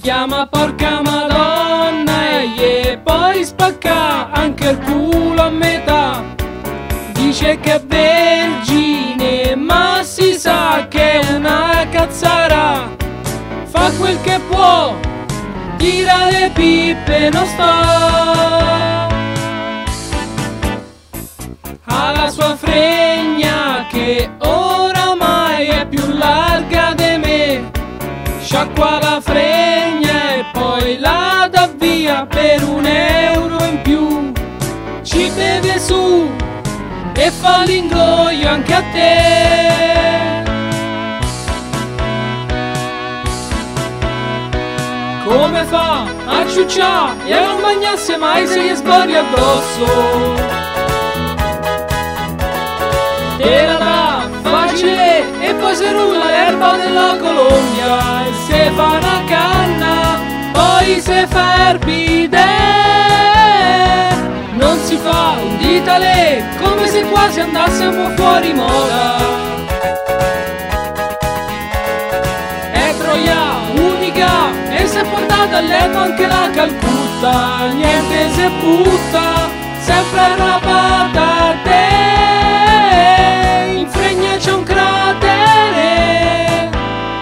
chiama porca madonna e poi spacca anche il culo a metà. Dice che è vergine ma si sa che è una cazzara. Fa quel che può, tira le pippe, non sta. Ha la sua fregna che oramai è più larga di me. Sciacqua la fregna e poi la dà via per €1 in più. Ci beve su e fa l'ingoio anche a te. Come fa a ciuccià e a non bagnarsi mai se gli sborri addosso? Te la dà facile e poi si rulla l'erba della Colombia e se fa una canna, poi se fa erbide. Non si fa un ditale come se quasi andasse un po' fuori moda. È troia unica e si è portata a letto anche la Calcutta. Niente se butta, sempre arrabbiata a te. In fregna c'è un cratere,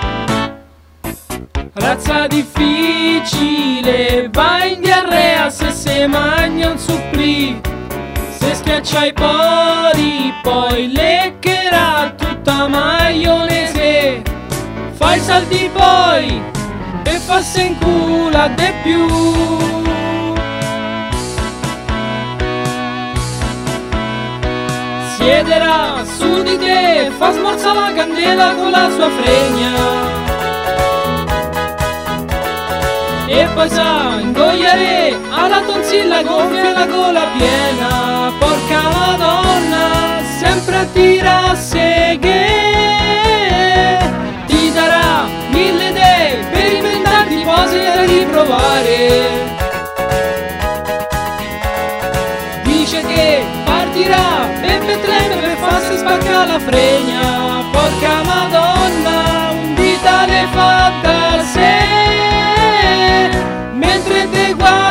razza difficile, va in diarrea se mangia un supplì. Se schiaccia i pori poi leccherà tutta maionese. Fa i saldi poi e fa se incula de più. Siederà su di te, fa smorza la candela con la sua fregna e poi sa ingoiare alla tonsilla gonfia e la gola piena. Porca madonna, sempre a tira seghe, ti darà 1000 idee per inventarti cose da riprovare. Dice che partirà per Betlemme per farsi spaccare la fregna. Porca madonna, un ditale fa da sé mentre te guardi.